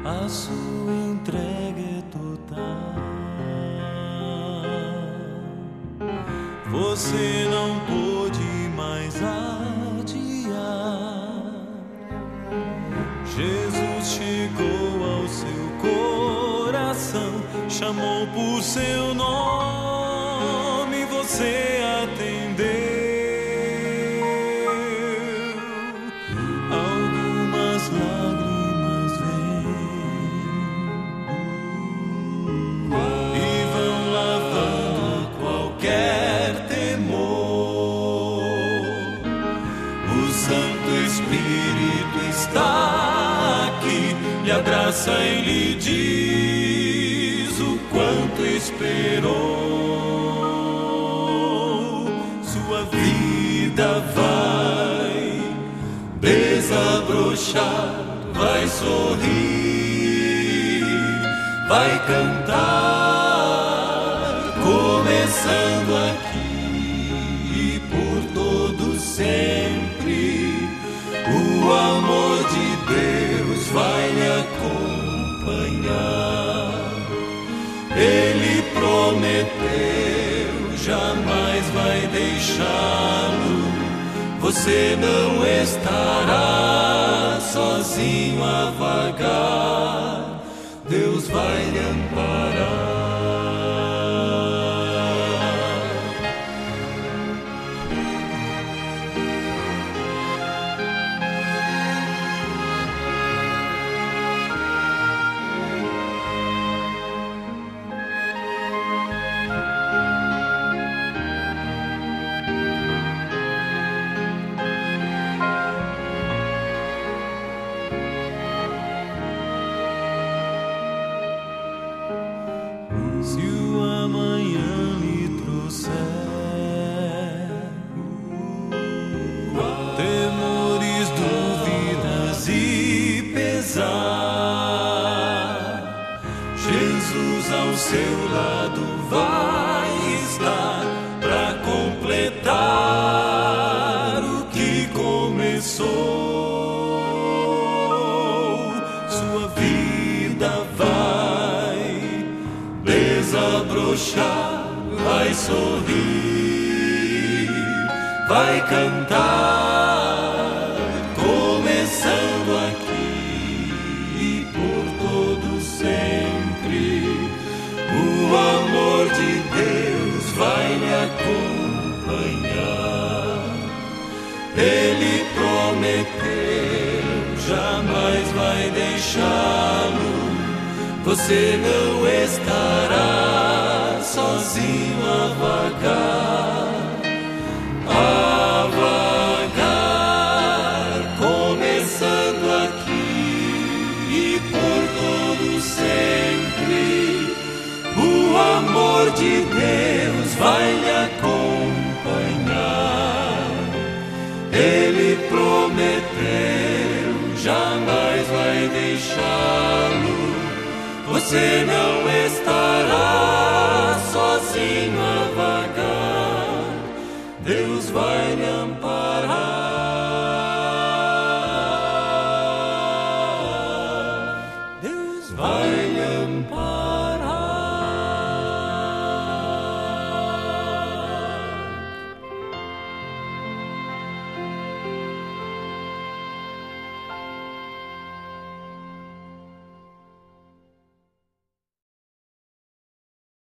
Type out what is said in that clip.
a sua entrega é total. Você não pôde mais adiar. Jesus chegou ao seu coração, chamou por seu nome, você atendeu. Algumas lágrimas vêm e vão lavando qualquer temor. O Santo Espírito está aqui, lhe abraça e lhe diz o quanto esperou. Sua vida vai desabrochar, vai sorrir, vai cantar, começando aqui e por todo sempre. O amor de Deus vai lhe acompanhar. Ele prometeu, jamais vai deixá-lo. Você não estará sozinho a vagar. Deus vai lhe amparar. Se o amanhã lhe trouxer temores, dúvidas e pesar, Jesus ao seu lado vai estar para completar o que começou. Sua vida vai desabrochar, vai sorrir, vai cantar, começando aqui e por todo sempre. O amor de Deus vai lhe acompanhar. Ele prometeu, jamais vai deixá-lo. Você não estará sozinho a vagar, começando aqui e por todo sempre. O amor de Deus vai lhe acompanhar. Ele prometeu, jamais vai deixá-lo. Você não estará sozinho a vagar. Deus vai lhe amparar. Deus vai lhe amparar.